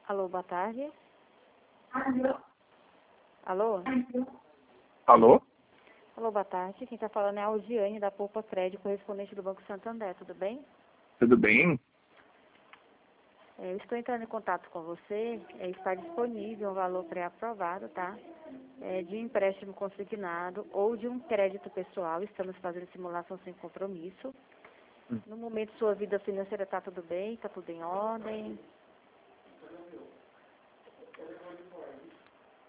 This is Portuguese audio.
Alô, boa tarde. Alô? Alô? Alô, boa tarde. Quem está falando é a Aldiane, da Poupa Crédito, correspondente do Banco Santander, tudo bem? Tudo bem? Eu estou entrando em contato com você, está disponível um valor pré-aprovado, tá? De um empréstimo consignado ou de um crédito pessoal, estamos fazendo simulação sem compromisso. No momento, sua vida financeira está tudo bem, está tudo em ordem?